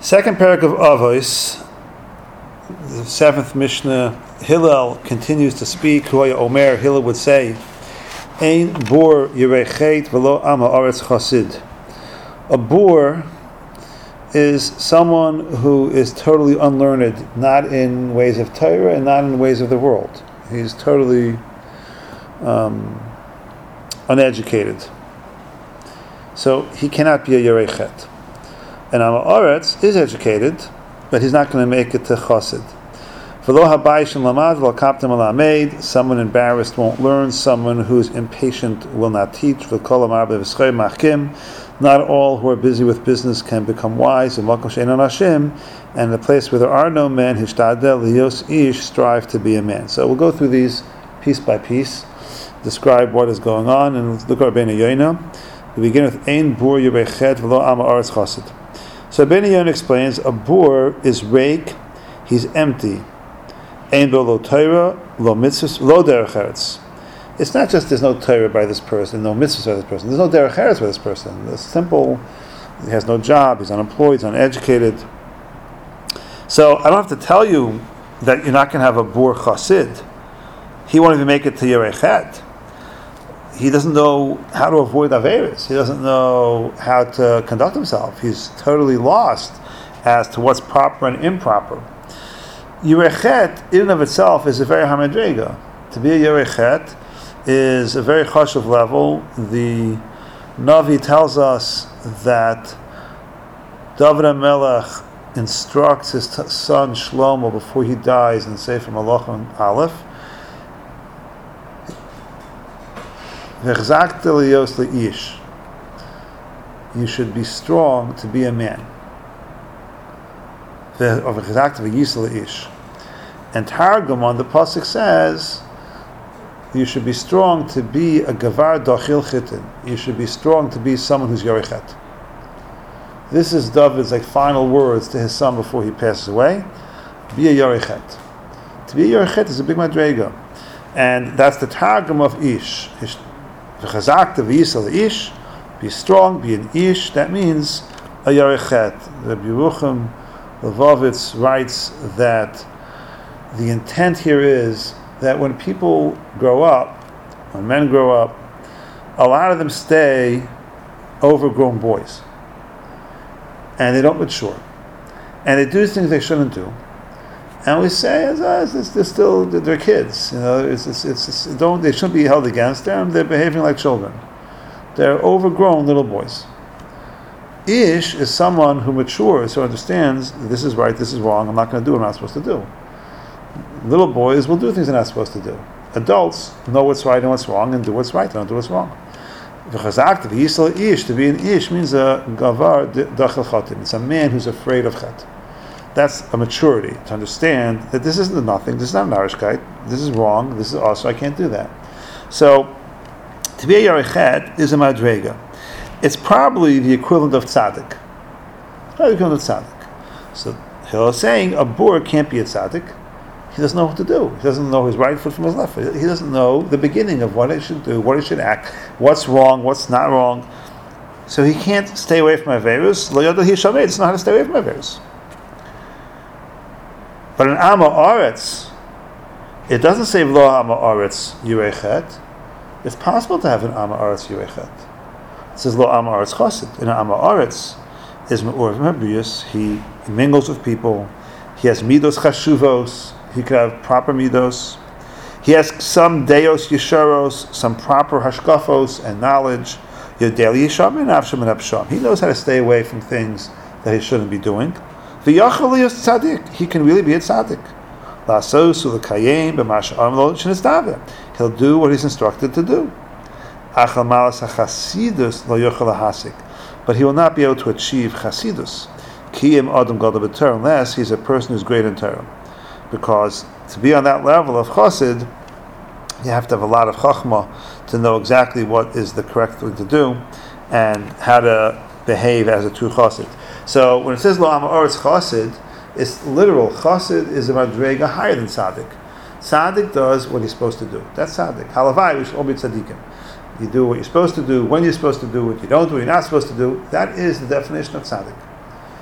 Second parak of Avos, the seventh Mishnah. Hillel continues to speak. Hoya Omer, Hillel would say, Ein bor yirechet v'lo am ha'aretz chasid. A bor is someone who is totally unlearned, not in ways of Torah and not in ways of the world. He's totally uneducated. So he cannot be a yirechet. And Am ha'aretz is educated, but he's not going to make it to chasid. Someone embarrassed won't learn. Someone who's impatient will not teach. Not all who are busy with business can become wise. And in a place where there are no men, strive to be a man. So we'll go through these piece by piece, describe what is going on, and look at Rabbeinu Yonah. We begin with Ein bur yirechet v'lo am ha'aretz chasid. So Rabbeinu Yonah explains, a bur is rake, he's empty. Ein bo lo Torah, lo mitzvahs, lo derech eretz. It's not just there's no Torah by this person, no mitzvahs by this person. There's no derech eretz by this person. It's simple. He has no job. He's unemployed. He's uneducated. So I don't have to tell you that you're not going to have a bur chasid. He won't even make it to yirechet. He doesn't know how to avoid averis. He doesn't know how to conduct himself. He's totally lost as to what's proper and improper. Yirechet, in and of itself, is a very hamadrega. To be a yirechet is a very chashuv level. The Navi tells us that David HaMelech instructs his son Shlomo before he dies in Sefer Malachim Aleph. You should be strong to be a man. And Targum on the pasuk says, you should be strong to be a gavar dachil chitin. You should be strong to be someone who's yorichet. This is David's final words to his son before he passes away. Be a yorichet. To be a yorichet is a big madrega, and that's the Targum of ish. Be strong, be an ish. That means a yorichet. Rabbi Yerucham Levovitz writes that the intent here is that when people grow up, when men grow up, a lot of them stay overgrown boys, and they don't mature, and they do things they shouldn't do. And we say, they're kids. They shouldn't be held against them. They're behaving like children. They're overgrown little boys. Ish is someone who matures, who understands this is right, this is wrong. I'm not going to do what I'm not supposed to do. Little boys will do things they're not supposed to do. Adults know what's right and what's wrong and do what's right and don't do what's wrong. To be an ish means a gavar dachel chatim. It's a man who's afraid of chet. That's a maturity, to understand that this isn't nothing, this is not narishkeit, this is wrong, this is also, I can't do that. So, to be a yorichet is a madrega. It's probably the equivalent of tzaddik. So, Hillel is saying a bur can't be a tzaddik. He doesn't know what to do. He doesn't know his right foot from his left foot. He doesn't know the beginning of what he should do, what he should act, what's wrong, what's not wrong. So he can't stay away from averus. Lo yodel hi shamei, doesn't know how to stay away from averus. But in Am ha'aretz, it doesn't say Lo Am ha'aretz yirechet. It's possible to have an Am ha'aretz yirechet. It says Lo Am ha'aretz chasid. In Am ha'aretz is me'or v'mebrius. He mingles with people. He has midos chashuvos. He could have proper midos. He has some deos yesharos, some proper hashkafos and knowledge. Yodel yisham and avsham and absham. He knows how to stay away from things that he shouldn't be doing. He can really be a tzaddik. He'll do what he's instructed to do. But he will not be able to achieve chasidus unless he's a person who's great in Torah. Because to be on that level of chasid, you have to have a lot of chachma to know exactly what is the correct thing to do and how to behave as a true chasid. So when it says Lo Am ha'aretz chasid, it's literal. Chasid is a madrega higher than tzaddik. Tzaddik does what he's supposed to do. That's tzaddik. Halavai, we should all be tzaddikim. You do what you're supposed to do, when you're supposed to do it, you don't do what you're not supposed to do. That is the definition of tzaddik.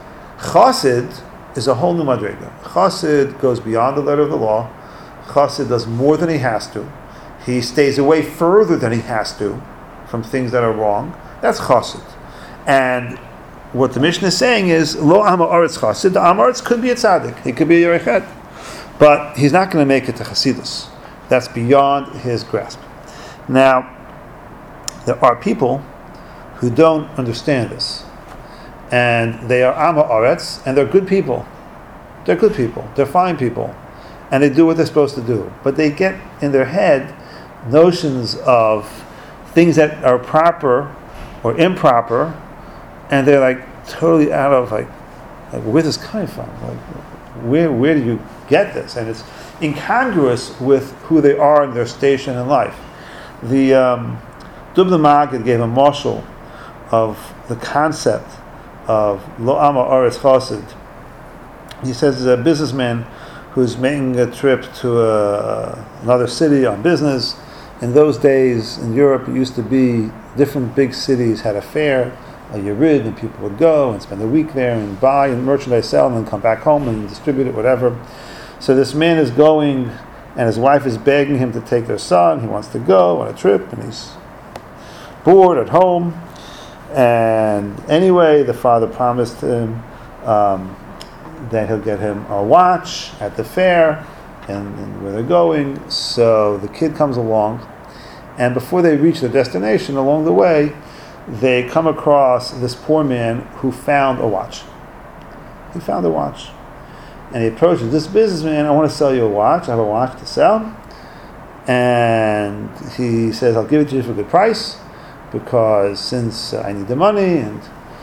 Chassid is a whole new madrega. Chassid goes beyond the letter of the law. Chassid does more than he has to. He stays away further than he has to from things that are wrong. That's chassid. And what the Mishnah is saying is, lo am ha'aretz chassid. The am ha'aretz could be a tzaddik. He could be a yerechet. But he's not going to make it to chasidus. That's beyond his grasp. Now, there are people who don't understand this. And they are am ha'aretz, and they're good people. They're good people. They're fine people. And they do what they're supposed to do. But they get in their head notions of things that are proper or improper, and they're like totally out of like where's this coming from? Like where do you get this? And it's incongruous with who they are in their station in life. The Dubna Maggid gave a marshal of the concept of Lo Am Ha'aretz Chassid. He says there's a businessman who's making a trip to another city on business. In those days in Europe, it used to be different big cities had a fair, a yerid, and people would go and spend a week there and buy and merchandise, sell, and then come back home and distribute it, whatever. So this man is going, and his wife is begging him to take their son. He wants to go on a trip, and he's bored at home. And anyway, the father promised him that he'll get him a watch at the fair and where they're going. So the kid comes along, and before they reach their destination, along the way, they come across this poor man who found a watch. He found a watch. And he approaches this businessman, I want to sell you a watch. I have a watch to sell. And he says, I'll give it to you for a good price, because since I need the money, and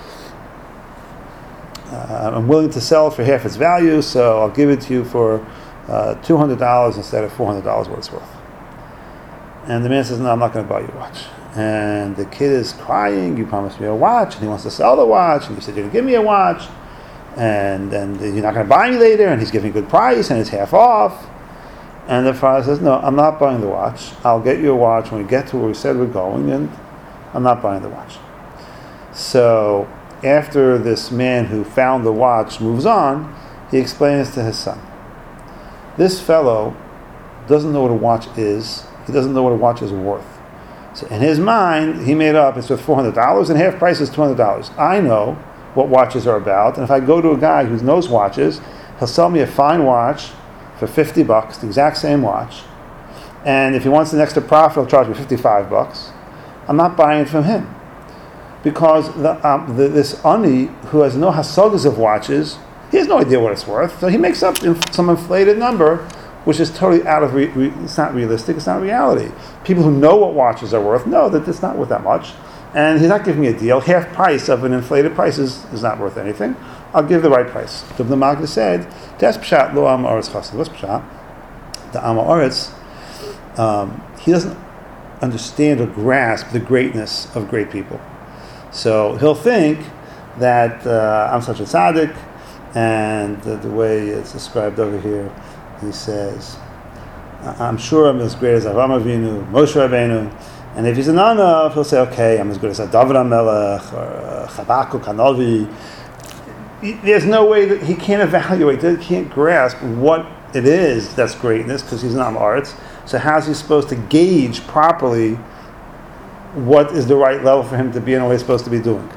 I'm willing to sell it for half its value, so I'll give it to you for $200 instead of $400 what it's worth. And the man says, no, I'm not going to buy you a watch. And the kid is crying, you promised me a watch, and he wants to sell the watch, and you said you're going to give me a watch, and you're not going to buy me later, and he's giving a good price, and it's half off. And the father says, no, I'm not buying the watch. I'll get you a watch when we get to where we said we're going, and I'm not buying the watch. So after this man who found the watch moves on, he explains to his son, this fellow doesn't know what a watch is. He doesn't know what a watch is worth. So in his mind, he made up, it's worth $400, and half price is $200. I know what watches are about, and if I go to a guy who knows watches, he'll sell me a fine watch for $50, the exact same watch, and if he wants an extra profit, he'll charge me $55. I'm not buying it from him, because this ani who has no hasagas of watches, he has no idea what it's worth, so he makes up some inflated number, which is totally out of it's not realistic, it's not reality. People who know what watches are worth know that it's not worth that much, and he's not giving me a deal. Half price of an inflated price is not worth anything. I'll give the right price. The Magda said, that's pshat lo am ha'aretz chassid. What's pshat? The am ha'aretz, he doesn't understand or grasp the greatness of great people. So he'll think that I'm such a tzaddik, and the way it's described over here, he says, I'm sure I'm as great as Avraham Avinu, Moshe Rabbeinu, and if he's an anav, he'll say, okay, I'm as good as David HaMelech, or Chabakuk HaNavi. There's no way that he can't evaluate, he can't grasp what it is that's greatness, because he's not arts. So how's he supposed to gauge properly what is the right level for him to be and what he's supposed to be doing?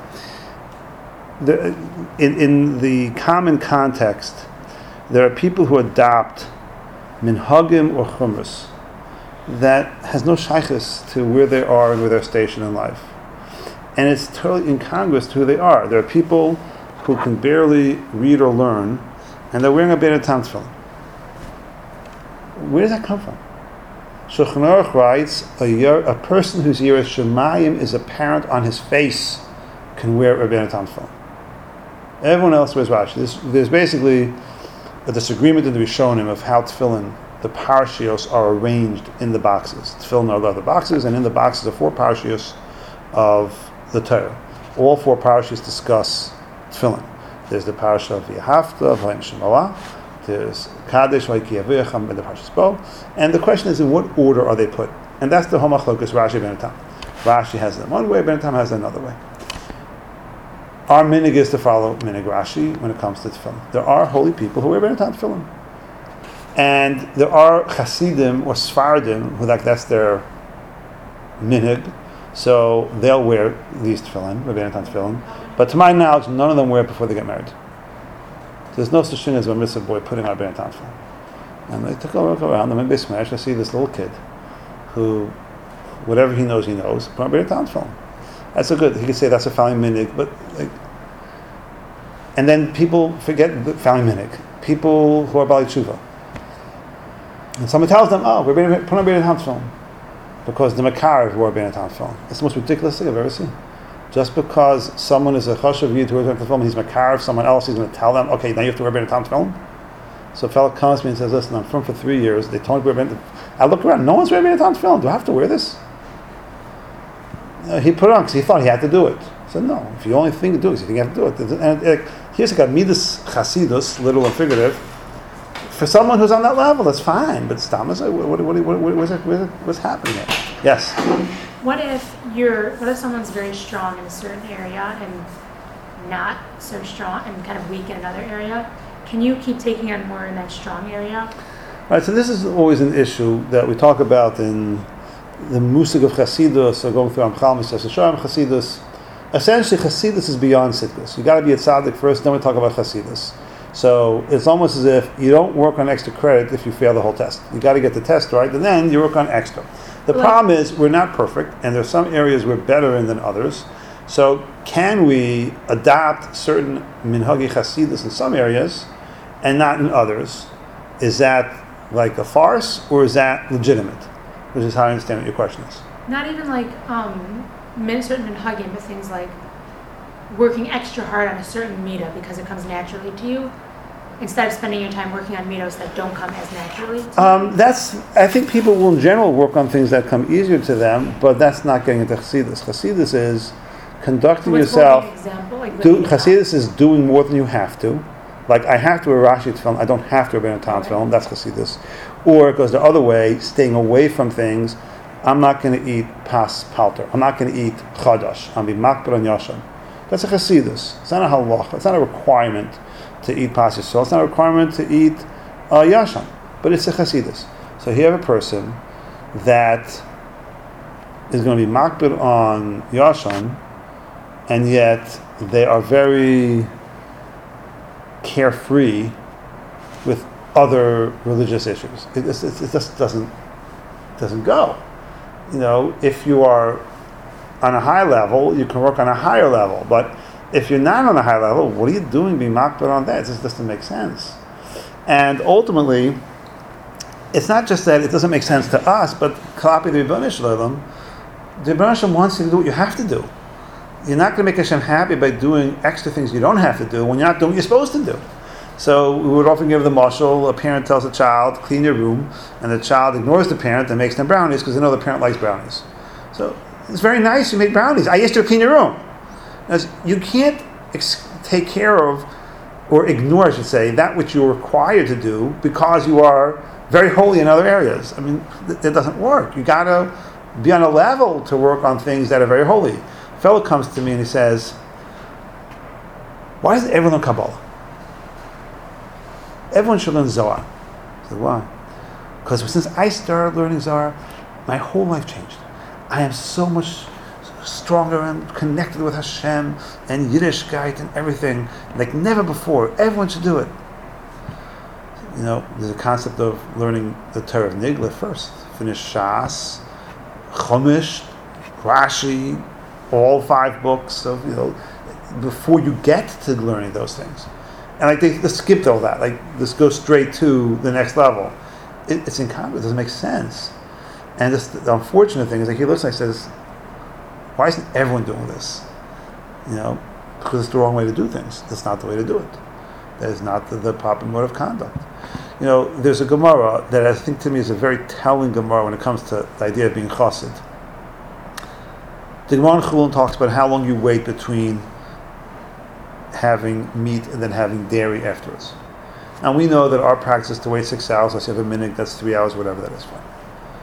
In the common context, there are people who adopt minhagim or chumras that has no shaykhis to where they are and where they're stationed in life. And it's totally incongruous to who they are. There are people who can barely read or learn, and they're wearing a Bein Tam tefillin. Where does that come from? Shulchan Aruch writes, a person whose yiras shamayim is apparent on his face can wear a Bein Tam tefillin. Everyone else wears Rashi. There's basically a disagreement in the Rishonim of how tefillin, the parashios, are arranged in the boxes. Tefillin are other boxes, and in the boxes are 4 parashios of the Torah. All 4 parashios discuss tefillin. There's the parasha of Yehavta, V'Haim Shemoah. There's Kadesh, V'Hayki Avicham, and the parashas Bo. And the question is, in what order are they put? And that's the Homachlokas Rashi Bein Tam. Rashi has it one way, Bein Tam has it another way. Our minig is to follow minig Rashi when it comes to tefillin. There are holy people who wear Benetton tefillin. And there are Hasidim or Sfardim who that's their minig, so they'll wear these tefillin, Benetton tefillin. But to my knowledge, none of them wear it before they get married. There's no such thing as a mitzvah boy putting on Benetton tefillin. And they took a look around them and they smash. I see this little kid who, whatever he knows, put on Benetton tefillin. That's a good. He could say that's a family minig, but and then people forget the family minig. People who are Bali Tshuva. And someone tells them, "Oh, we're put on Benetton tefillin," because the Makariv wore Benetton tefillin. It's the most ridiculous thing I've ever seen. Just because someone is a chashav yid who wears Benetton tefillin, he's Makariv someone else, he's going to tell them, "Okay, now you have to wear Benetton tefillin." So a fellow comes to me and says, "Listen, I'm from for 3 years. They told me to wear Benetton." I look around, no one's wearing Benetton tefillin. Do I have to wear this? He put it on because he thought he had to do it. I said, no, if you only think to do it, you think you have to do it. And here's a midas chasidus, literal and figurative. For someone who's on that level, that's fine. But Stamas, what's happening here? Yes? What if someone's very strong in a certain area and not so strong and kind of weak in another area? Can you keep taking on more in that strong area? Right, so this is always an issue that we talk about in the musig of Chasidus, or going through Amchal Mises Hashem Chasidus. Essentially, Chasidus is beyond Sidkus. You got to be a tzaddik first, then we talk about Chasidus. So it's almost as if you don't work on extra credit if you fail the whole test. You got to get the test right, and then you work on extra. The problem is we're not perfect, and there's some areas we're better in than others. So can we adopt certain minhagi Chasidus in some areas and not in others? Is that like a farce, or is that legitimate? Which is how I understand what your question is. Not even like certain minhagim, but things like working extra hard on a certain midah because it comes naturally to you, instead of spending your time working on middos that don't come as naturally to you. I think people will in general work on things that come easier to them, but that's not getting into Chassidus. Chassidus is conducting yourself. Chassidus is doing more than you have to. Like, I have to wear Rashi tefillin, I don't have to wear Benetton tefillin, that's Chassidus. Or it goes the other way, staying away from things. I'm not going to eat pas palter. I'm not going to eat chadash. I'm be makber on yashan. That's a Chassidus. It's not a halach. It's not a requirement to eat pas yisrael. It's not a requirement to eat yashan. But it's a Chassidus. So here you have a person that is going to be makber on yashan, and yet they are very carefree with other religious issues. It just doesn't go. If you are on a high level, you can work on a higher level. But if you're not on a high level, what are you doing being makbar on that? It just doesn't make sense. And ultimately, it's not just that it doesn't make sense to us, but Kalapi the Rebbeinu Shalom, the Rebbeinu Shalom wants you to do what you have to do. You're not going to make Hashem happy by doing extra things you don't have to do when you're not doing what you're supposed to do. So we would often give the mashal, a parent tells a child, clean your room, and the child ignores the parent and makes them brownies because they know the parent likes brownies. So it's very nice you make brownies. I asked you to clean your room. You can't take care of, or ignore, I should say, that which you're required to do because you are very holy in other areas. I mean, it doesn't work. You got to be on a level to work on things that are very holy. A fellow comes to me and he says, why does everyone learn Kabbalah? Everyone should learn Zohar. I said, why? Because since I started learning Zohar, my whole life changed. I am so much stronger and connected with Hashem and Yiddishkeit and everything like never before. Everyone should do it. There's a concept of learning the Torah of Nigla first. Finish Shas, Chumash, Rashi, all 5 books of, before you get to learning those things. And they skipped all that. This goes straight to the next level. It's incongruous. It doesn't make sense. And the unfortunate thing is, he looks and says, why isn't everyone doing this? Because it's the wrong way to do things. That's not the way to do it. That is not the proper mode of conduct. There's a Gemara that I think to me is a very telling Gemara when it comes to the idea of being chassid. The Gemara in Chulin talks about how long you wait between having meat and then having dairy afterwards. And we know that our practice is to wait 6 hours. Let's have a minute, that's 3 hours, whatever that is, fine.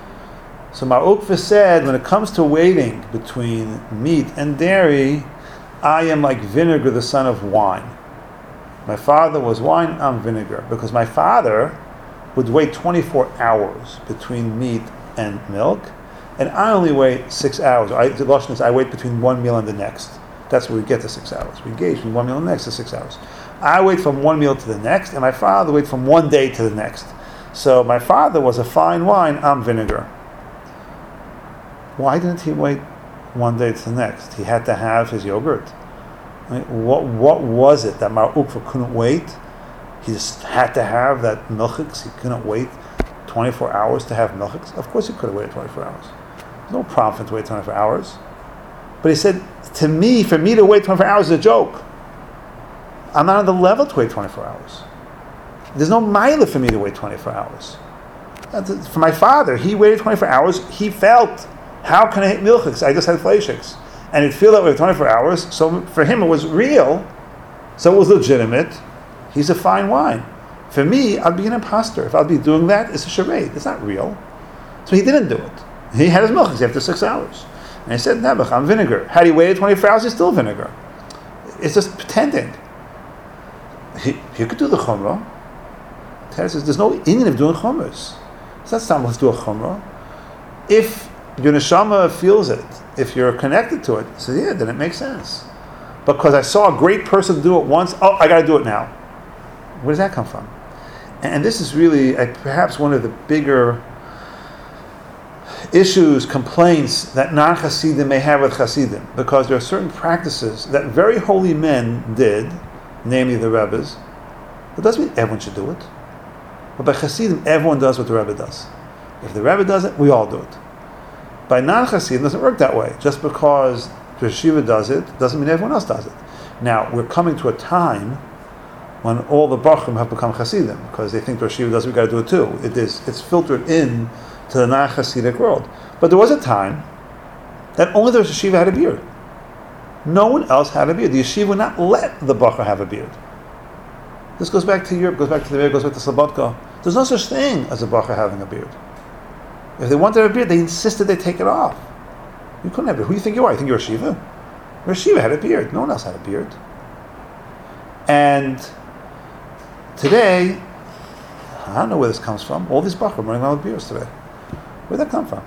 So Mar Ukva said, when it comes to waiting between meat and dairy, I am like vinegar, the son of wine. My father was wine, I'm vinegar. Because my father would wait 24 hours between meat and milk, and I only wait 6 hours. The Lashon is I wait between one meal and the next. That's where we get to 6 hours. We engage from one meal and the next to 6 hours. I wait from one meal to the next, and my father wait from one day to the next. So my father was a fine wine, I'm vinegar. Why didn't he wait one day to the next? He had to have his yogurt. Right? What was it that Mar Ukva couldn't wait? He just had to have that milchiks. He couldn't wait 24 hours to have milchiks. Of course he could have waited 24 hours. There's no problem for him to wait 24 hours. But he said, for me to wait 24 hours is a joke. I'm not on the level to wait 24 hours. There's no mila for me to wait 24 hours. For my father, he waited 24 hours. He felt, how can I hit milchiks? I just had fleishiks. And he'd feel that way 24 hours. So for him it was real. So it was legitimate. He's a fine wine. For me, I'd be an imposter. If I'd be doing that, it's a charade. It's not real. So he didn't do it. He had his milchiks after 6 hours. And he said, Nebuch, I'm vinegar. Had he waited 24 hours, he's still vinegar. It's just pretending. He could do the chumrah. There's no Indian of doing chumras. It's not something to do a chumrah. If your neshama feels it, if you're connected to it, so yeah, then it makes sense. Because I saw a great person do it once, I got to do it now. Where does that come from? And this is really perhaps one of the bigger issues, complaints that non-Hasidim may have with Hasidim, because there are certain practices that very holy men did, namely the Rebbes. That doesn't mean everyone should do it. But by Hasidim, everyone does what the Rebbe does. If the Rebbe does it, we all do it. By non-Hasidim, it doesn't work that way. Just because the Yeshiva does it, doesn't mean everyone else does it. Now, we're coming to a time when all the Bachrim have become Hasidim, because they think the Yeshiva does it, we've got to do it too. It's filtered in to the non-Hasidic world. But there was a time that only the Yeshiva had a beard. No one else had a beard. The Yeshiva would not let the Bachar have a beard. This goes back to Europe, goes back to the beard, goes back to Slobodka. There's no such thing as a Bachar having a beard. If they wanted a beard, they insisted they take it off. You couldn't have a beard. Who do you think you are? You think you're a Shiva? Your Shiva had a beard. No one else had a beard. And today, I don't know where this comes from. All these Bachar running around with beards today. Where'd that come from?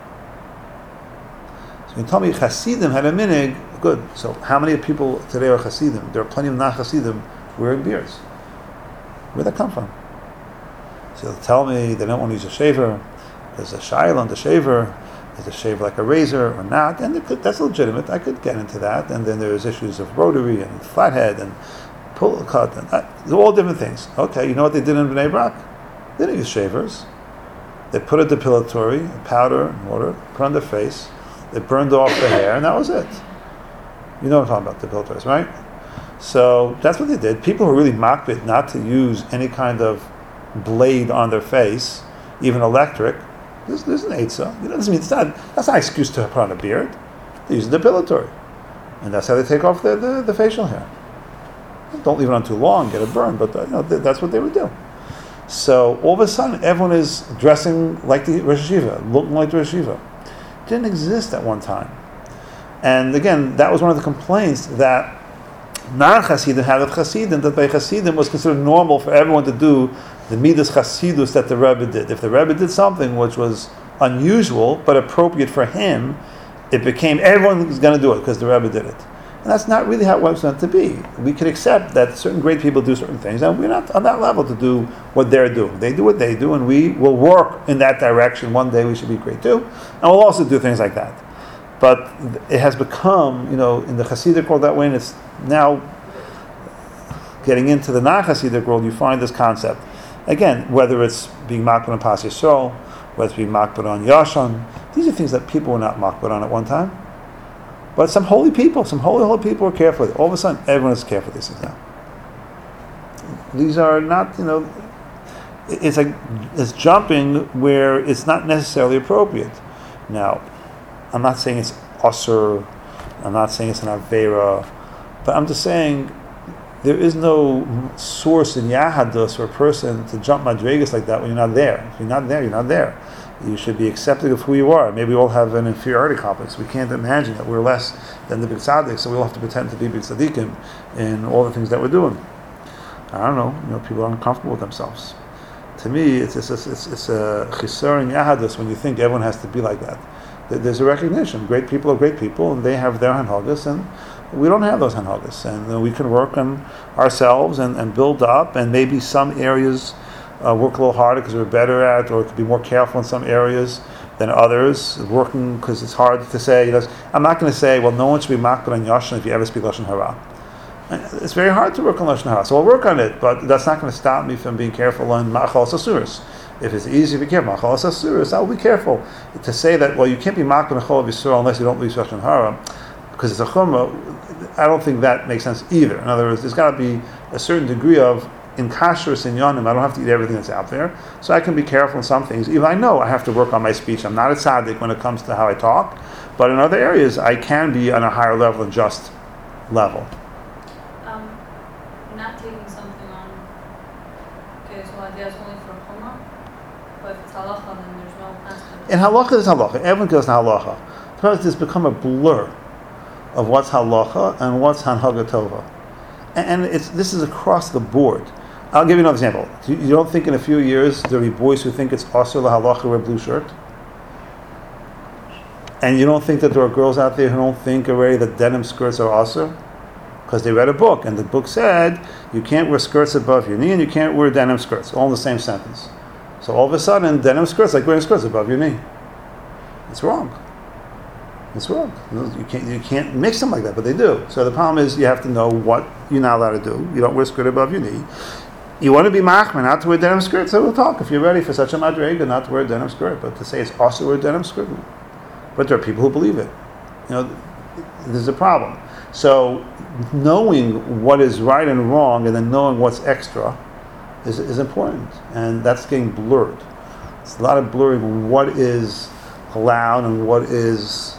So you tell me Hasidim had a minig, good. So how many people today are Hasidim? There are plenty of non-Hasidim wearing beards. Where'd that come from? So they'll tell me they don't want to use a shaver. There's a shaila on the shaver. Is the shaver like a razor or not? And that's legitimate. I could get into that. And then there's issues of rotary and flathead and pull cut. And they're all different things. Okay, you know what they did in Bnei Brak? They didn't use shavers. They put a depilatory, powder and water, put on their face. They burned off the hair, and that was it. You know what I'm talking about, depilatories, right? So that's what they did. People who are really makbid not to use any kind of blade on their face, even electric, there's an eitzah. You know, that's not an excuse to put on a beard. They use a depilatory. And that's how they take off the facial hair. Don't leave it on too long, get it burned, but that's what they would do. So all of a sudden, everyone is dressing like the Rosh Hashiva, looking like the Rosh Hashiva. It didn't exist at one time. And again, that was one of the complaints that non-Hasidim had with Hasidim, that by Hasidim was considered normal for everyone to do the Midas Hasidus that the Rebbe did. If the Rebbe did something which was unusual but appropriate for him, it became everyone was going to do it because the Rebbe did it. And that's not really how it was meant to be. We can accept that certain great people do certain things, and we're not on that level to do what they're doing. They do what they do, and we will work in that direction. One day we should be great too, and we'll also do things like that. But it has become, in the Hasidic world that way, and it's now getting into the non-Hasidic world, you find this concept. Again, whether it's being makbid on Pas Yisrael, whether it's being makbid on Yashan, these are things that people were not makbid on at one time. But some holy people were careful with it. All of a sudden, everyone is careful with these things now. These are not, it's like it's jumping where it's not necessarily appropriate. Now, I'm not saying it's usur, I'm not saying it's an avera, but I'm just saying there is no source in Yahadus for a person to jump madrigas like that when you're not there. If you're not there, you're not there. You should be accepting of who you are. Maybe we all have an inferiority complex. We can't imagine that we're less than the big tzaddik, so we all have to pretend to be big tzaddikim in all the things that we're doing. I don't know. People are uncomfortable with themselves. To me, it's a chisur in yahadus when you think everyone has to be like that. There's a recognition. Great people are great people, and they have their hanhagas, and we don't have those hanhagas. And we can work on ourselves and build up, and maybe some areas work a little harder because we're better at, or could be more careful in some areas than others. Working because it's hard to say. I'm not going to say, well, no one should be makbid on yashin if you ever speak lashon hara. It's very hard to work on lashon hara, so I'll work on it. But that's not going to stop me from being careful on ma'achal asuros. If it's easy to be careful, ma'achal asuros, I'll be careful. To say that, well, you can't be makbid on chol yisrael unless you don't believe lashon hara, because it's a chumrah. I don't think that makes sense either. In other words, there's got to be a certain degree of in kashrus in yonim. I don't have to eat everything that's out there, so I can be careful in some things. Even I know I have to work on my speech. I'm not a tzaddik when it comes to how I talk, but in other areas I can be on a higher level than just level. Not taking something on. Okay, so ideas only for chumrah, but if it's halacha, then there's no aspect. In halacha, there's halacha. Everyone goes to halacha. Because it's become a blur of what's halacha and what's hanhaga tova, and this is across the board. I'll give you another example. You don't think in a few years there'll be boys who think it's asur lahalacha to wear blue shirt? And you don't think that there are girls out there who don't think already that denim skirts are asur? Because they read a book, and the book said you can't wear skirts above your knee and you can't wear denim skirts, all in the same sentence. So all of a sudden, denim skirts like wearing skirts above your knee. It's wrong. It's wrong. You can't mix them like that, but they do. So the problem is you have to know what you're not allowed to do. You don't wear skirt above your knee. You want to be machmer, not to wear denim skirt, so we'll talk. If you're ready for such a madrega, not to wear a denim skirt, but to say it's also wear a denim skirt. But there are people who believe it. There's a problem. So knowing what is right and wrong, and then knowing what's extra, is important, and that's getting blurred. It's a lot of blurring what is allowed and what is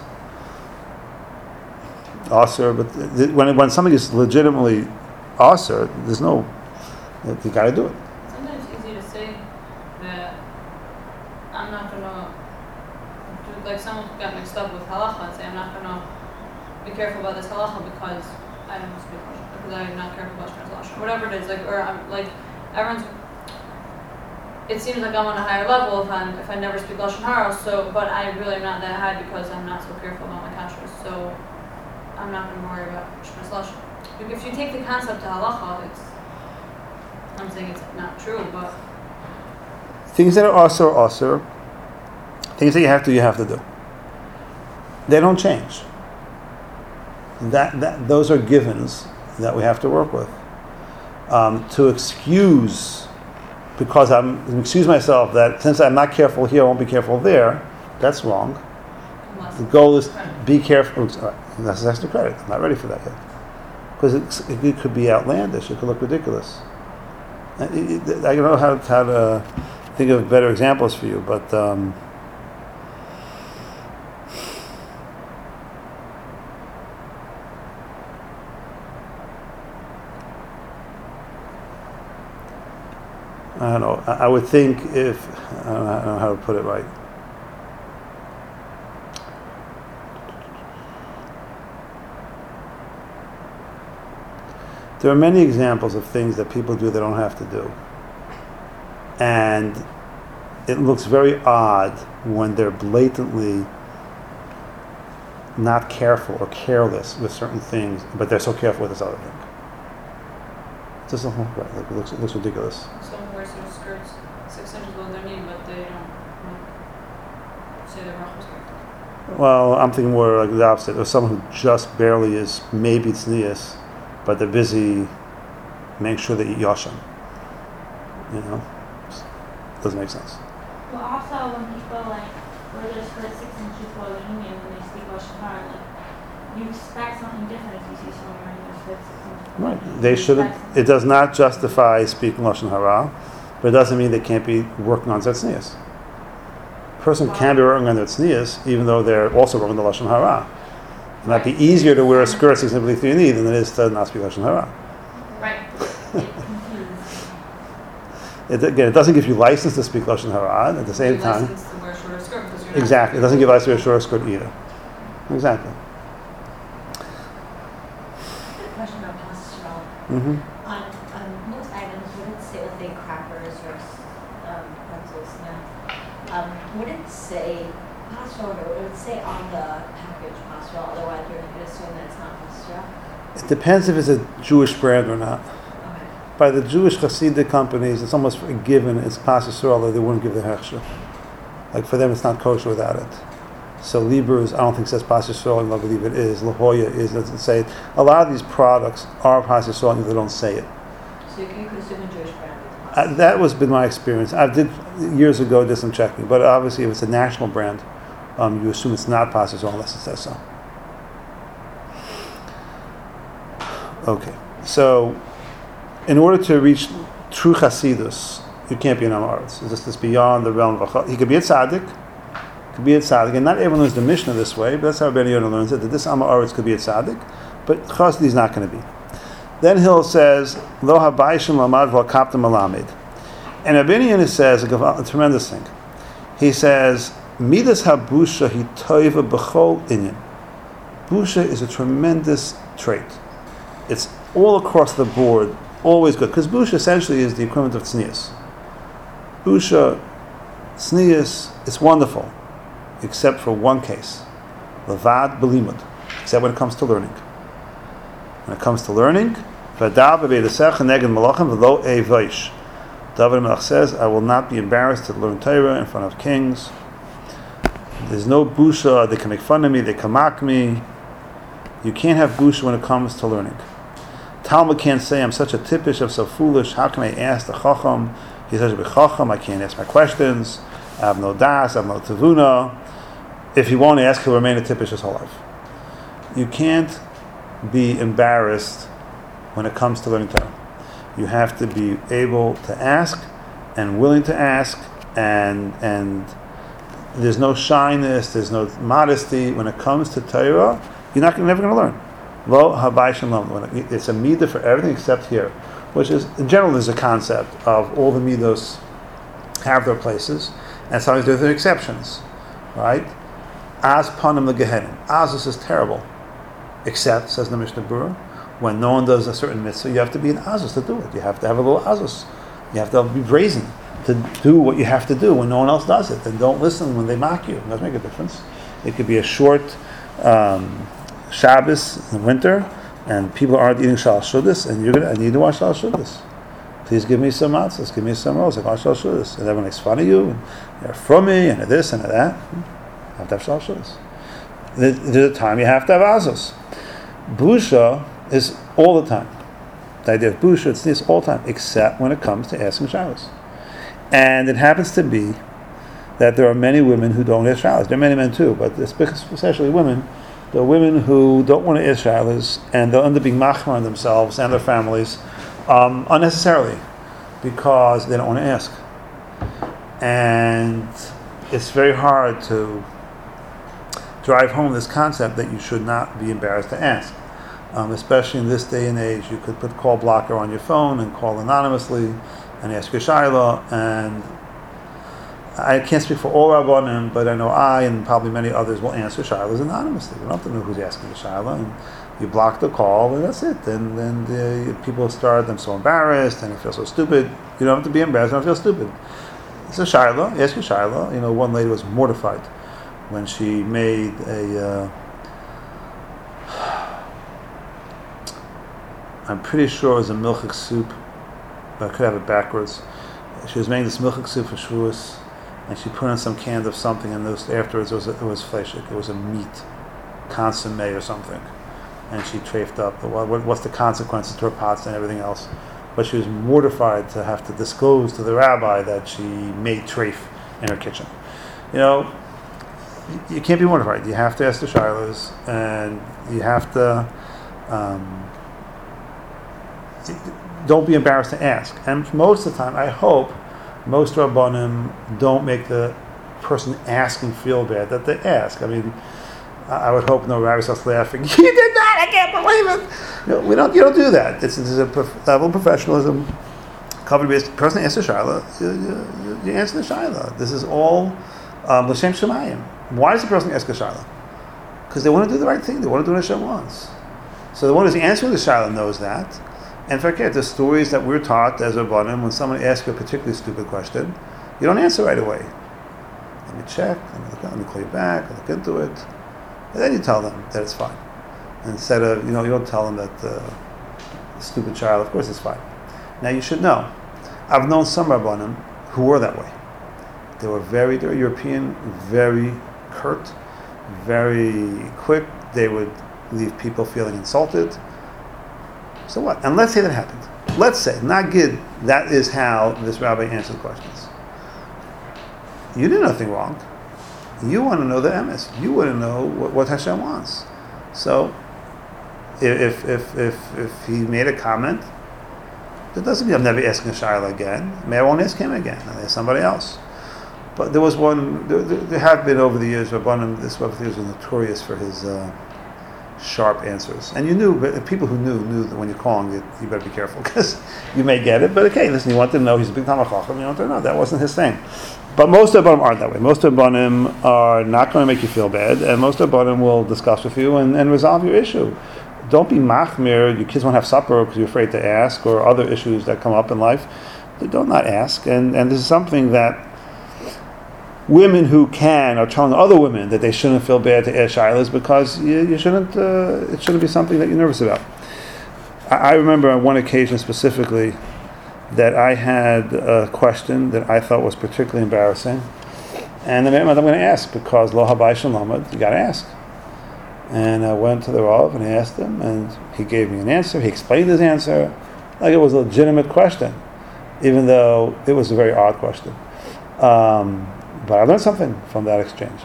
asur. But when something is legitimately asur, there's no. You got to do it. Sometimes it's easy to say that I'm not gonna do, like someone got mixed up with halacha and say I'm not gonna be careful about this halacha because I don't speak Russian, because I'm not careful about translation, whatever it is. Or I'm like everyone's. It seems like I'm on a higher level if I never speak lashon hara. So, but I really am not that high because I'm not so careful about my kashrus. So, I'm not going to worry about translation. If you take the concept to halacha, I'm saying it's not true, but things that are asur, things that you have to do. They don't change. Those are givens that we have to work with. To excuse, because I'm excuse myself that since I'm not careful here, I won't be careful there. That's wrong. The goal is be careful. That's extra credit. I'm not ready for that yet, because it could be outlandish. It could look ridiculous. I don't know how to think of better examples for you, but I don't know. I would think if I don't know how to put it right. There are many examples of things that people do they don't have to do. And it looks very odd when they're blatantly not careful or careless with certain things, but they're so careful with this other thing. It doesn't look right. It looks ridiculous. Someone wears their skirts 6 inches below their knee, but they don't say they're wrong skirt. Well, I'm thinking more like the opposite. Or someone who just barely is, maybe it's tznius, but they're busy making sure they eat yashan. Doesn't make sense. Well, also when people wear their skirt 6 inches below their knee and when they speak lashon hara, you expect something different if you see someone wearing their skirt 6 inches below. Right. They shouldn't. It does not justify speaking lashon hara, but it doesn't mean they can't be working on their tznius. A person can be working on their tznius even though they're also working the lashon hara. It might be easier to wear a skirt 6 inches below your knee than it is to not speak lashon hara. Right. Again, it doesn't give you license to speak lashon hara. At the same time, License to wear shorter skirt because you're not exactly, it doesn't give license to wear short skirt either. Exactly. Question about cholesterol. Mm-hmm. On most items, would it say, let's say crackers or pretzels, would it say cholesterol, or would it say on the package cholesterol? Otherwise, you're going to assume that it's not cholesterol. It depends if it's a Jewish brand or not. Okay. By the Jewish Hasidic companies, it's almost a given. It's pasisur, they wouldn't give the hechsher. Like for them, it's not kosher without it. So Lieber's, I don't think says pasisur, I believe it is. La Jolla doesn't say it. A lot of these products are pasisur, and they don't say it. So you could assume a Jewish brand is That was been my experience. I did years ago did some checking, but obviously if it's a national brand, you assume it's not pasisur unless it says so. Okay, so in order to reach true Chasidus, you can't be an Amaretz. This is beyond the realm of a. He could be a tzaddik, and not everyone learns the Mishnah this way, but that's how Ben Yonah learns it. That this Amaretz could be a tzaddik, but Chasidi is not going to be. Then Hill says, "Lo habayishim lamad v'akapta malamed," and Ben Yonah says a tremendous thing. He says, "Midas habusha hi toiva b'chol inyan." Busha is a tremendous trait. It's all across the board, always good. Because busha essentially is the equivalent of tznius. Busha, tznius, it's wonderful, except for one case. Levad b'limud, except when it comes to learning. When it comes to learning, v'adav b'veidesecha neged malachim v'lo eivoish. David Melech says, I will not be embarrassed to learn Torah in front of kings. There's no busha, they can make fun of me, they can mock me. You can't have busha when it comes to learning. Talmud can't say, I'm such a tippish, I'm so foolish, how can I ask the chacham? He's such a big chacham, I can't ask my questions, I have no das, I have no tavuna. If he won't ask, he'll remain a tippish his whole life. You can't be embarrassed when it comes to learning Torah. You have to be able to ask and willing to ask, and there's no shyness, there's no modesty. When it comes to Torah, you're never going to learn. Lo habai shalom. It's a midah for everything except here, which is, in general, there's a concept of all the midos have their places, and sometimes there are exceptions, right? Az panim legehenim. Azus is terrible, except, says the Mishnah Berurah, when no one does a certain mitzvah, you have to be an azus to do it. You have to have a little azus. You have to be brazen to do what you have to do when no one else does it. And don't listen when they mock you. It doesn't make a difference. It could be a short Shabbos in the winter, and people aren't eating shal shudas, and I need to watch shal shudas. Please give me some matzahs, give me some rolls, I watch shal shudas. And everyone makes fun of you, and they're from me, and this and that. You have to have shal shudas. There's a time you have to have azus. Busha is all the time. The idea of busha, it's this all the time, except when it comes to asking shalos. And it happens to be that there are many women who don't ask shalos. There are many men too, but especially women. There are women who don't want to ask shalos, and they'll end up being machmir on themselves and their families unnecessarily because they don't want to ask. And it's very hard to drive home this concept that you should not be embarrassed to ask. Especially in this day and age, you could put call blocker on your phone and call anonymously and ask your shayla. And I can't speak for all Rabbanim, but I know I and probably many others will answer shaylas anonymously. You don't have to know who's asking the shayla, and you block the call, and that's it. Then the people start, I'm so embarrassed, and I feel so stupid. You don't have to be embarrassed, I don't feel stupid. It's a shayla, ask your shayla. One lady was mortified when she made I'm pretty sure it was a milchik soup, but I could have it backwards. She was making this milchik soup for Shavuos, and she put in some cans of something, and afterwards it was fleshik. It was a meat consomme or something, and she trafed up. What's the consequences to her pots and everything else? But she was mortified to have to disclose to the rabbi that she made treif in her kitchen. You can't be mortified. You have to ask the shaylas, and you have to. Don't be embarrassed to ask. And most of the time, I hope, most Rabbanim don't make the person asking feel bad that they ask. I mean, I would hope no rabbi starts laughing. You did that! I can't believe it! You don't do that. It's a level of professionalism. Covered base. Person asks a shaila, you answer the shaila. This is all l'shem shemayim. Why does the person ask a shaila? Because they want to do the right thing. They want to do what Hashem wants. So the one who's answering the shaila knows that. And forget the stories that we're taught as Rabbanim, when someone asks you a particularly stupid question, you don't answer right away. Let me check. Let me call you back. I'll look into it. And then you tell them that it's fine. Instead of, you don't tell them that the stupid child, of course it's fine. Now you should know, I've known some Rabbanim who were that way. They were European, very curt, very quick. They would leave people feeling insulted. So what? And let's say that happened. Let's say, not good, that is how this rabbi answered questions. You did nothing wrong. You want to know the emes. You want to know what Hashem wants. So, if he made a comment, that doesn't mean I'm never asking a shaila again. Maybe I won't ask him again. I'll ask somebody else. But there was one. There have been over the years. Rabbanim, this rabbi was notorious for his sharp answers, and you knew. But people who knew that when you're calling it, you better be careful because you may get it. But okay, listen, you want to know he's a big Talmid Chacham. You want to know that wasn't his thing. But most of Rabbanim aren't that way. Most of Rabbanim are not going to make you feel bad, and most of Rabbanim will discuss with you and resolve your issue. Don't be machmir. Your kids won't have supper because you're afraid to ask, or other issues that come up in life. Don't not ask, and this is something that women who can are telling other women that they shouldn't feel bad to ask shilas because you shouldn't. It shouldn't be something that you're nervous about. I remember on one occasion specifically that I had a question that I thought was particularly embarrassing, and I'm going to ask because lo habai shalomad, you got to ask. And I went to the Rav and I asked him, and he gave me an answer. He explained his answer like it was a legitimate question, even though it was a very odd question. But I learned something from that exchange.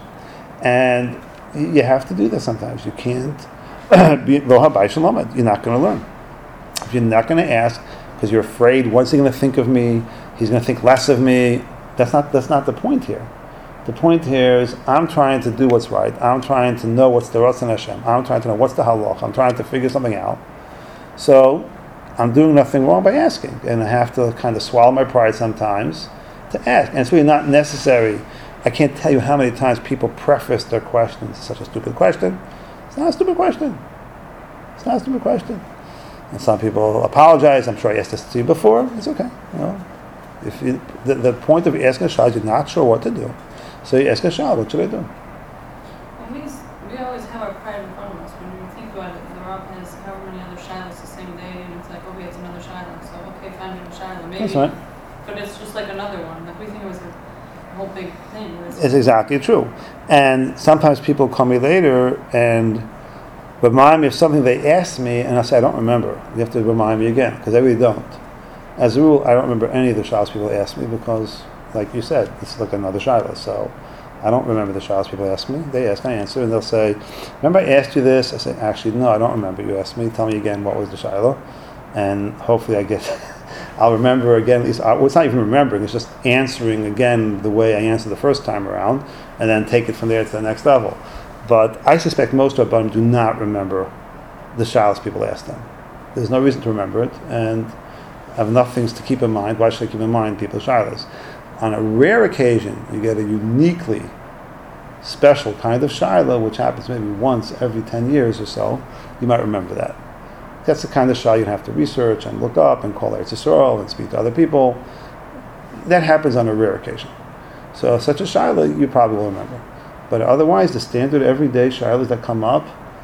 And you have to do that sometimes. You can't be lo habai shalomad. You're not going to learn. If you're not going to ask because you're afraid, what's he going to think of me? He's going to think less of me. That's not the point here. The point here is I'm trying to do what's right. I'm trying to know what's the Ratzon Hashem. I'm trying to know what's the halach. I'm trying to figure something out. So I'm doing nothing wrong by asking. And I have to kind of swallow my pride sometimes to ask. And it's really not necessary. I can't tell you how many times people preface their questions. It's such a stupid question. It's not a stupid question. It's not a stupid question. And some people apologize. I'm sure I asked this to you before. It's okay. If the point of asking a shayla, you're not sure what to do. So you ask a shayla, what should I do? I think we always have our pride in front of us. When you think about it, the Rav has however many other shaylas the same day, and it's like, okay, it's another shayla. So, okay, fine, we have a shayla. Maybe. That's right. But it's just like another one. Like, we think it was a whole big thing. It's exactly true. And sometimes people call me later and remind me of something they asked me, and I say, I don't remember. You have to remind me again, because I really don't. As a rule, I don't remember any of the shaylas people asked me because, like you said, it's like another shayla. So I don't remember the shaylas people ask me. They ask, I answer, and they'll say, remember I asked you this? I say, actually, no, I don't remember you asked me. Tell me again what was the shayla. And hopefully I'll remember again. At least, well, it's not even remembering, it's just answering again the way I answered the first time around, and then take it from there to the next level. But I suspect most of them do not remember the shaylas people ask them. There's no reason to remember it, and I have enough things to keep in mind. Why should I keep in mind people's shaylas? On a rare occasion, you get a uniquely special kind of shayla, which happens maybe once every 10 years or so. You might remember that. That's the kind of shayla you have to research and look up and call Eretz Yisrael and speak to other people. That happens on a rare occasion. So such a shayla you probably will remember. But otherwise, the standard everyday shaylas that come up,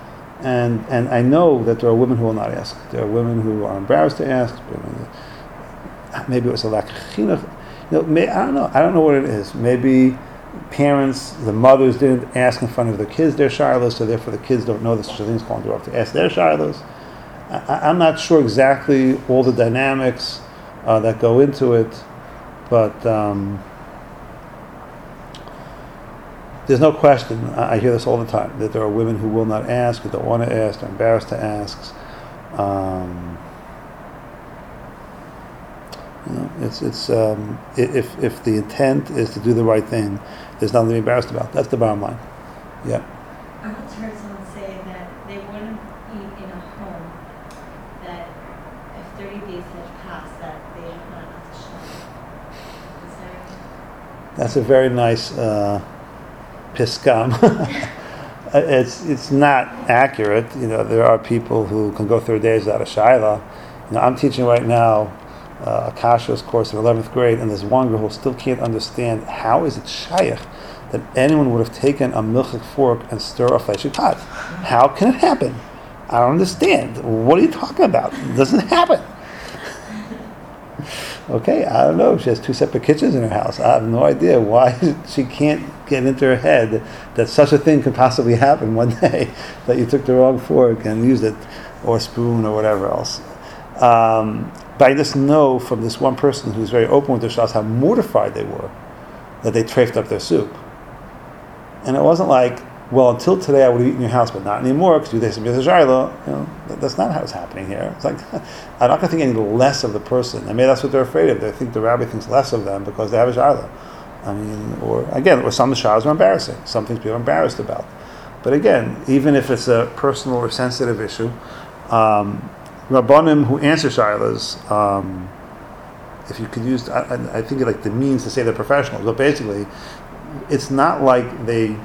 and I know that there are women who will not ask. There are women who are embarrassed to ask. Maybe it was a lack of chinuch. I don't know what it is. Maybe parents, the mothers didn't ask in front of their kids their shaylas, so therefore the kids don't know that such a thing is called to ask their shaylas. I'm not sure exactly all the dynamics that go into it, but there's no question. I hear this all the time, that there are women who will not ask, who don't want to ask, they're embarrassed to ask. If the intent is to do the right thing, there's nothing to be embarrassed about. That's the bottom line. Yeah. I once heard someone say that they wouldn't eat in a home that if 30 days had passed that they had not enough That's a very nice piskam. It's not accurate. There are people who can go 30 days without a shaila. I'm teaching right now a kashrus course in 11th grade, and there's one girl who still can't understand how is it shaykh that anyone would have taken a milchik fork and stir a fleshig pot. How can it happen? I don't understand. What are you talking about? It doesn't happen. Okay, I don't know. She has 2 separate kitchens in her house. I have no idea why she can't get into her head that such a thing could possibly happen one day, that you took the wrong fork and used it, or spoon, or whatever else. But I just know from this one person who's very open with their shas how mortified they were that they trafed up their soup. And it wasn't like, well, until today I would have eaten in your house, but not anymore because you did some shayla. That's not how it's happening here. It's like, I'm not going to think any less of the person. I mean, that's what they're afraid of. They think the rabbi thinks less of them because they have a shayla. Or some of the shaylas are embarrassing. Some things people are embarrassed about. But again, even if it's a personal or sensitive issue, Rabbanim who answer shaylas, if you could use, I think like the means to say they're professionals, but basically, it's not like they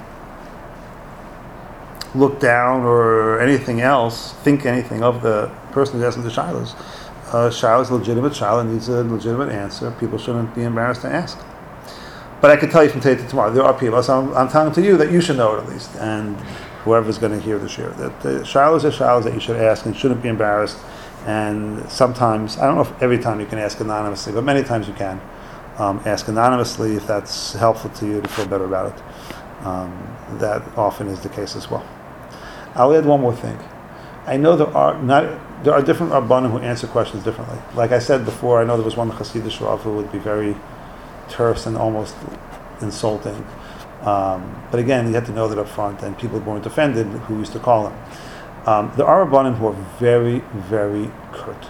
look down or anything else, think anything of the person who's asking the shaylas. Shayla is a legitimate shayla, needs a legitimate answer. People shouldn't be embarrassed to ask. But I can tell you from today to tomorrow, there are people, so I'm telling to you that you should know it at least, and whoever's going to hear the share, that the shaylas are shaylas that you should ask and shouldn't be embarrassed. And sometimes, I don't know if every time you can ask anonymously, but many times you can ask anonymously if that's helpful to you to feel better about it. That often is the case as well. I'll add one more thing. I know there are different rabbanim who answer questions differently. Like I said before, I know there was one Hasidic Rav who would be very terse and almost insulting. But again, you have to know that up front, and people weren't offended who used to call him. There are rabbanim who are very, very curt.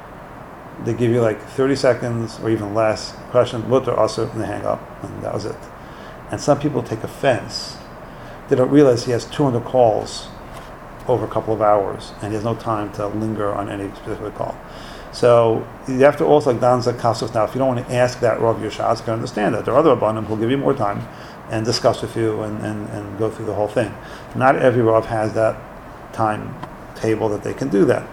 They give you like 30 seconds or even less, question, mutter, also, and they hang up, and that was it. And some people take offense. They don't realize he has 200 calls over a couple of hours, and he has no time to linger on any specific call. So you have to also, like Dan Zakasov now, if you don't want to ask that Rav Yashaz, you can understand that. There are other rabbanim who will give you more time and discuss with you and go through the whole thing. Not every Rav has that time table that they can do that.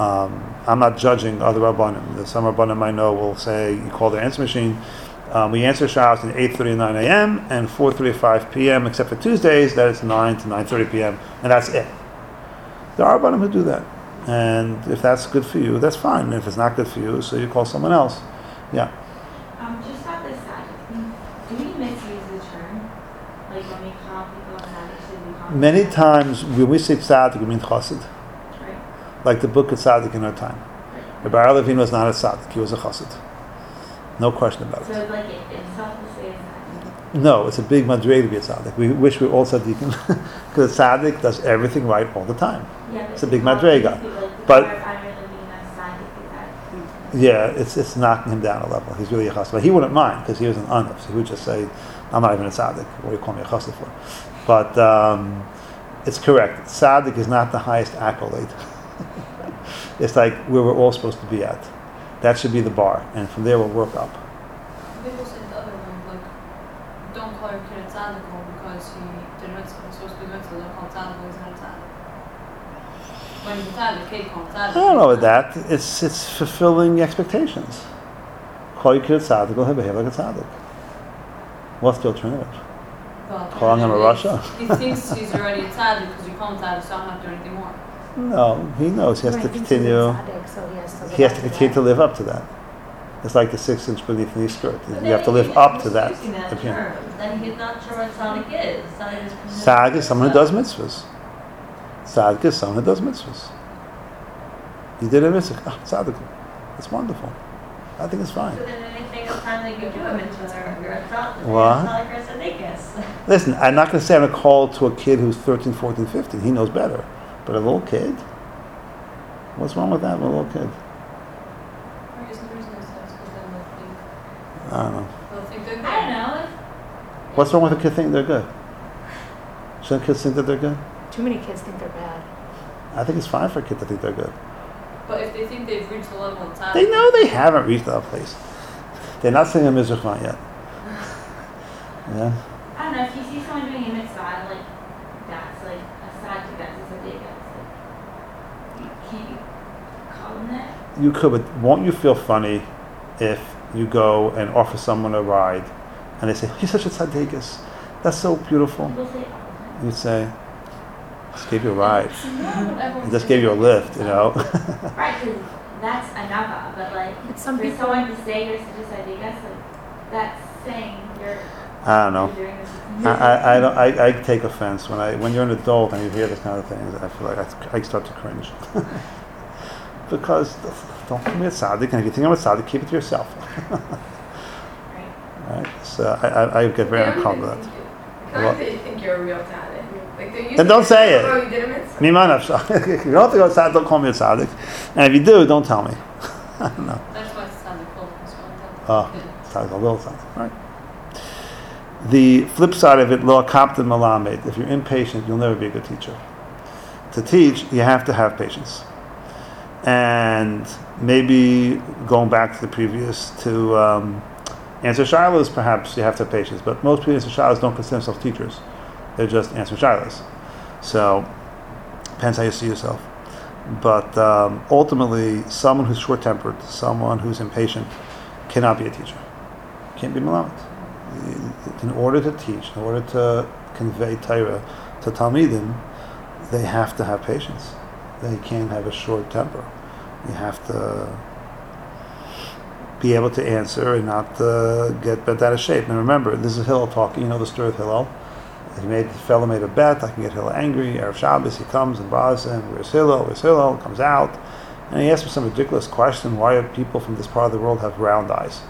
I'm not judging other rabbanim. Some rabbanim I know will say, you call the answer machine, we answer showers at 8:30 and 9 a.m. and 4:35 p.m. except for Tuesdays, that it's 9 to 9:30 p.m. and that's it. There are rabbanim who do that. And if that's good for you, that's fine. And if it's not good for you, so you call someone else. Yeah. Just on this side, do we misuse the term? Like when we call people a tzaddik, should we call them Many tzaddik? times when we say tzaddik, we mean chassid. Right. Like the book of tzaddik in our time. Rabbi Arlevin was not a tzaddik, he was a chassid. No question about So it. like it's self to say tzaddik. No, it's a big madrei to be a tzaddik. We wish we were all tzaddikim, because a tzaddik does everything right all the time. Yeah, but It's a big how madrega. these people, like, But- I really mean a tzaddik, Yeah, it's knocking him down a level. He's really a chassid. But he wouldn't mind, because he was an anif. So he would just say, I'm not even a tzaddik. What do you call me a chassid for? But it's correct. Tzaddik is not the highest accolade. It's like where we're all supposed to be at. That should be the bar. And from there we'll work up. People say the other one, like, don't call your kid a tzaddik because he did mitzvah. He's supposed to be mitzvah. Don't call him tzaddik when he's not a tzaddik. When he's a tzaddik, kid call him tzaddik. I don't know with that. It's fulfilling expectations. Call your kid a tzaddik, he'll behave like a tzaddik. What's the alternative? Well, Calling him a Rasha? He thinks he's already a tzaddik because you call him tzaddik, so I don't have to do anything more. No, he knows he has Right, to he thinks he's a continue. tzaddik, so He has to continue to live up to that. It's like the 6-inch beneath the knee skirt. But You have to then live up to he's that. using that opinion. term. Then he's not sure what tzaddik is. Tzaddik is presented Tzaddik as is someone who does mitzvahs. Tzaddik is someone who does mitzvahs. You did a mitzvah. Oh, tzaddik. That's wonderful. I think it's fine. So then anything else time that you do a mitzvah, you're a tzaddik. What? Tzaddik or tzaddikus. Listen, I'm not going to say I'm going to call to a kid who's 13, 14, 15. He knows better. But a little kid? What's wrong with that with a little kid? The reason is that's because then I don't know. they'll think they're good. I don't know. What's wrong with a kid thinking they're good? Shouldn't kids think that they're good? Too many kids think they're bad. I think it's fine for a kid to think they're good. But if they think they've reached the level of tzaddik, They know they haven't reached that place. They're not saying a mizrachman yet. Yeah. I don't know, if you see someone doing a mitzvah, like, that's like a tzaddik, that's a tzaddik, that's like, can't you call them that? You could, but won't you feel funny if you go and offer someone a ride and they say, "He's such a tzaddikus. That's so beautiful." People say it all the time. You'd say, "Just gave you a ride. Everyone's I just gave you a lift," you know. Right, because that's another, but like, But some for people, someone to say you're such a tzaddik, like, that's saying you're, I don't know. you're doing this. I don't. I take offense when you're an adult and you hear this kind of things. I feel like I start to cringe because don't call me a tzaddik, and if you think I'm a tzaddik, keep it to yourself. Right. Right? So I get very uncomfortable with that. How do you think you're a real tzaddik? Like they're used Then to don't say it. Oh, you did a mitzvah. Mima nafsha. If you don't think I'm a tzaddik, don't call me a tzaddik. And if you do, don't tell me. I don't know. That's why it's not the full response. Oh, tzaddik, a little tzaddik. Right. The flip side of it, lo kapten malamed. If you're impatient, you'll never be a good teacher. To teach, you have to have patience. And maybe going back to the previous, to answer shilas, perhaps you have to have patience. But most people answer shilas don't consider themselves teachers. They're just answer shilas. So, depends how you see yourself. But ultimately, someone who's short-tempered, someone who's impatient, cannot be a teacher. Can't be malamed. In order to teach, in order to convey Torah to Talmidim, they have to have patience. They can't have a short temper. You have to be able to answer and not get bent out of shape. And remember, this is Hillel talking. You know the story of Hillel. The fellow made a bet. I can get Hillel angry. Erev Shabbos, he comes and bothers him. Where's Hillel? Where's Hillel? Comes out. And he asks me some ridiculous question. Why do people from this part of the world have round eyes?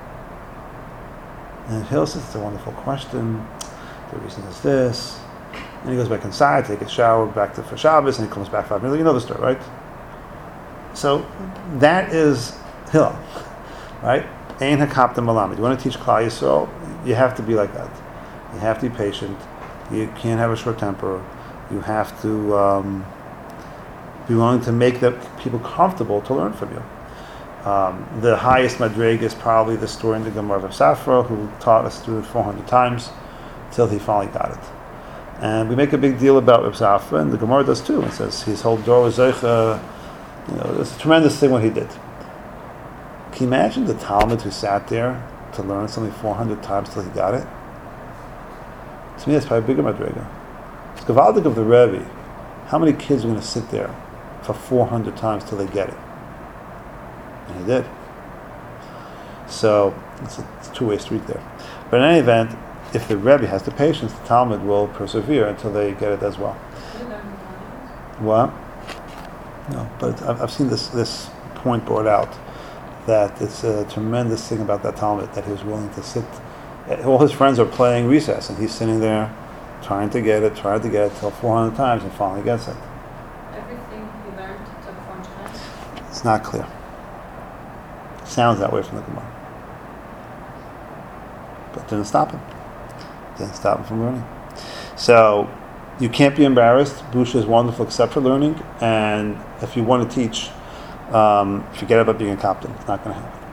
And Hillel says, it's a wonderful question. The reason is this. And he goes back inside, take a shower, back to for Shabbos, and he comes back 5 minutes. You know the story, right? So that is Hillel, right? Ein hakapta malamed. You want to teach Klal Yisrael, you have to be like that. You have to be patient. You can't have a short temper. You have to be willing to make the people comfortable to learn from you. The highest madrega is probably the story in the Gemara of Safra, who taught a student 400 times till he finally got it. And we make a big deal about Reb Safra, and the Gemara does too. It says his whole door was zeicha. It's a tremendous thing what he did. Can you imagine the Talmud who sat there to learn something 400 times till he got it? To me, that's probably a bigger madrega. It's gavaldik of the Rebbe. How many kids are going to sit there for 400 times till they get it? And he did. So it's a two-way street there. But in any event, if the Rebbe has the patience, the Talmud will persevere until they get it as well. What? No, but I've seen this point brought out that it's a tremendous thing about that Talmud that he was willing to sit. All his friends are playing recess, and he's sitting there trying to get it till 400 times, and finally gets it. Everything he learned took 400 times. It's not clear. Sounds that way from the Gemara. But didn't stop him. Didn't stop him from learning. So you can't be embarrassed. Busha is wonderful except for learning. And if you want to teach, forget about being a captain. It's not going to happen.